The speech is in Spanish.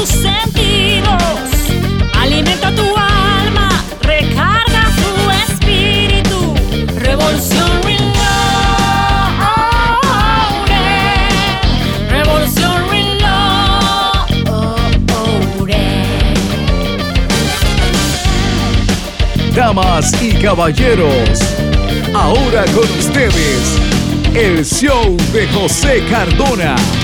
tus sentidos, alimenta tu alma, recarga tu espíritu. Revolución Reloaded, Revolución Reloaded. Damas y caballeros, ahora con ustedes, el show de José Cardona.